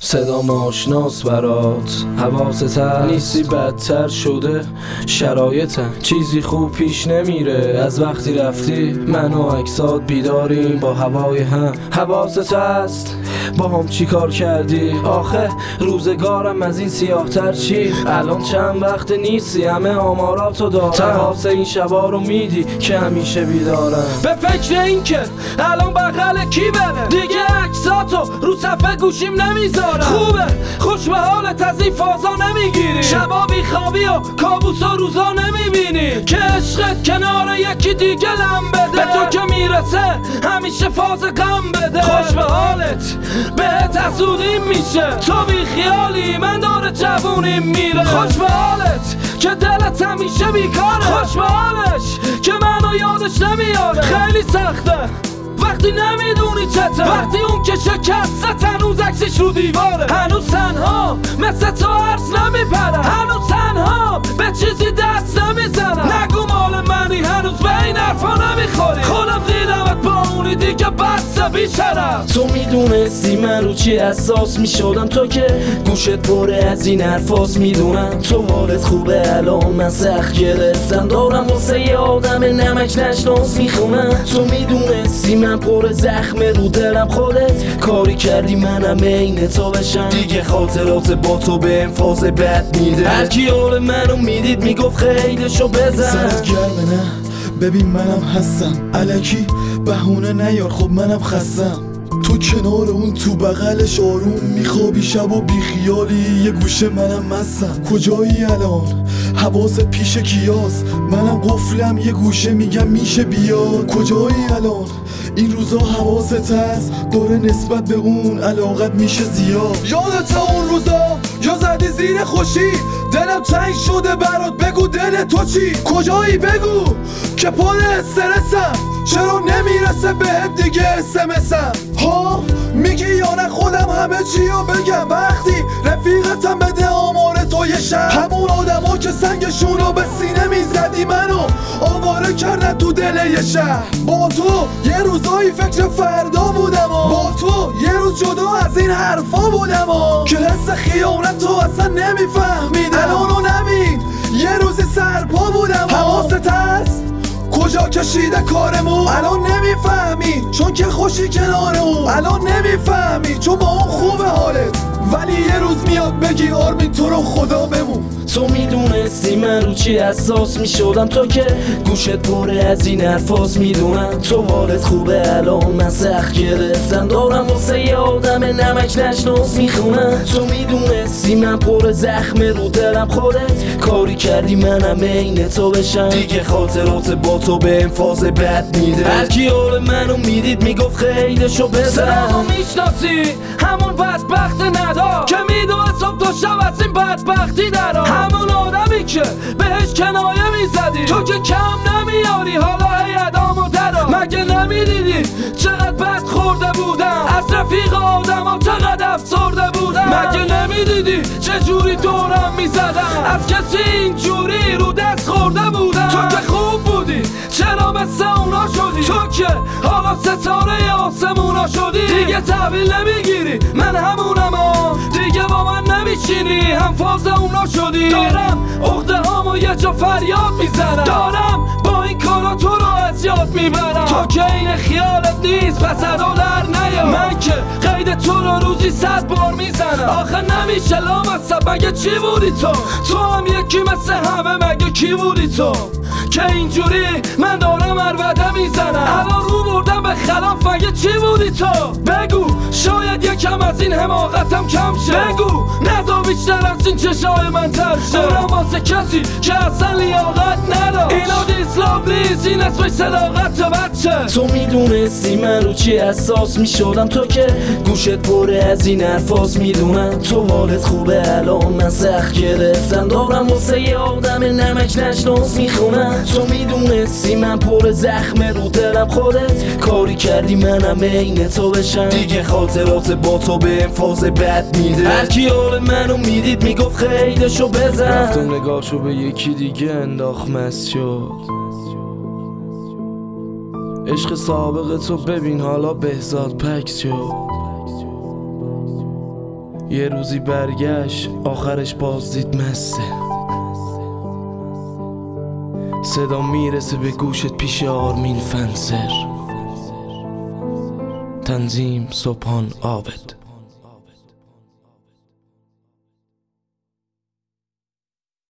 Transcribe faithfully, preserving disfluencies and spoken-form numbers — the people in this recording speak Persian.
صدام آشناس برات، حواست هست نیستی بدتر شده شرایطم، چیزی خوب پیش نمیره از وقتی رفتی. من و اکسات بیداریم با هوای هم، حواست هست با هم چی کار کردی؟ آخه روزگارم از این سیاه تر چی؟ الان چند وقت نیستی همه آماراتو دارم، تماس این شبا رو میدی که همیشه بیدارم. به فکر این که الان بغل کی بره دیگه عکساتو رو صفحه گوشیم نمیذارم. خوبه خوش به حالت از این فازا نمیگیری، شبا بیخوابی و کابوس و روزا نمیبینی که عشقت کنار یکی دیگه لم بده، به تو که میرسه همیشه فاز غم بده. خوش به حالت بهت حسودیم میشه، تو بی خیالی من داره جوونیم میره. خوش به حالت که دلت همیشه بیکاره، خوش به حالش که منو یادش نمیاره. خیلی سخته وقتی نمیدونی چته، وقتی اون که شکست هنوز عکسش رو دیواره، هنوز تنها مثل تو عرض نمیپره، هنوز تنها به چیزی دست نمیزنم. نگو مال منی هنوز به این حرفا نمیخوری، خودم دیدمت با اونی دیگه بسته بیشرم. تو میدونستی من رو چی احساس میشدم، تو که گوشت پره از این حرفاس میدونم. تو حالت خوبه الان من سخت گرفتم، دارم واسه یه آدم نمک نشناس میخونم. تو میدونستی من پر زخم رو دلم، خودت کاری کردی منم عین تو بشم. دیگه خاطرات با تو به انفاز بد میده، هرکی حال منو میدید میگفت خیلیشو بزن. سرت گرمه نه ببین منم هستم، الکی بهونه نیار خب منم خستم. تو کنار اون تو بغلش آروم میخوابی شب و بیخیالی، یه گوشه منم مستم. کجایی الان حواست پیش کیاس، منم قفلم یه گوشه میگم میشه بیاد. کجایی الان این روزا حواست هست داره نسبت به اون علاقت میشه زیاد. یادت اون روزا یا زدی زیر خوشی، دلم تنگ شده برات بگو دل تو چی؟ کجایی بگو که پر استرسم، چرا نمیرسه بهت دیگه اسمسم؟ ها میگی یا نه خودم همه چیو بگم، وقتی رفیقتم بده آمار تو یه شب. همون آدما که سنگشونو به سینه میزدی منو آواره کردن تو دل یه شهر. با تو یه روزایی فکر فردا بودم، با تو یه روز جدا از این حرفا بودم که حس خیانت تو اصلا نمیفهمیدم. الانو نبین یه روزی سرپا بودم. حواست هست کجا کشیده کارمون؟ الان نمیفهمی چون که خوشی کنار اون، الان نمیفهمی چون با اون خوبه حالت، ولی یه روز میاد بگی آرمین تو رو خدا بمون. تو میدونستی من رو چی احساس میشدم، تو که گوشت پره از این حرفاس میدونم. تو حالت خوبه الان من سخت گرفتم، دارم واسه یه آدم نمک نشناس میخونم. تو میدونستی من پر زخم رو دلم، خودت کاری کردی منم عین تو بشم. دیگه خاطرات با تو به انفاز بد میده، هرکی حال منو میدید میگفت خیلیشو بزن. سلامو میشناسی همون بدبخت ندار که میدونه صبح تا شب از این بدبختی درا، همون آدمی که بهش کنایه میزدی. تو که کم نمیاری حالا هی ادامو درا، مگه نمیدیدی چقدر بد خورده بودم از رفیق آدم ها، چقدر افسرده بودم. مگه نمیدیدی چجوری دورم میزدم از کسی اینجوری رو دست خورده بودم. تو که خوب بودی چرا مثل اونا شدی؟ تو که حالا ستاره آسمونا شدی. دیگه تحویل نمیگیری من همونم ها، دیگه با من نمیشینی هم فاز اونا شدی. دارم عقده هامو یه جا فریاد میزنم، دارم با این کارا تو رو از یاد میبرم. تو که این خیالت نیست پس ادا در نیا، من که قید تو رو روزی صد بار میزنم. آخه نمیشه لامصب مگه چی بودی تو؟ تو هم یکی مثل همه مگه کی بودی تو؟ که اینجوری من دارم عربده میزنم. الان رو بردم به خلاف مگه چی بودی تو؟ بگو شاید یکم از این حماقتم کم شه، بگو نزا بیشتر از این چشای من تر شه. دارم واسه کسی که اصلا لیاقت نداشت، اینا دیسلام لیز این اسمش صداقت بچه. تو میدونستی من رو چی احساس میشدم، تو که گوشت پره از این حرفاس میدونم. تو حالت خوبه الان من سخت گرفتم، دارم واسه یه آدم نمک نشناس میخونم. تو میدونستی من پر زخم رو دلم، خودت کاری کردی منم عین تو بشم. دیگه خاطرات با تو به انفاز بد میده، هرکی حال منو میدید میگفت خیلیشو بزن. رفت و نگاهشو به یکی دیگه انداخت مست شد. عشق سابق تو ببین حالا بهزاد پکس شد. یه روزی برگشت آخرش باز دید مسته. صدا میرسه به گوشت پیش آرمین فنسر. تنظیم صبحان عابد.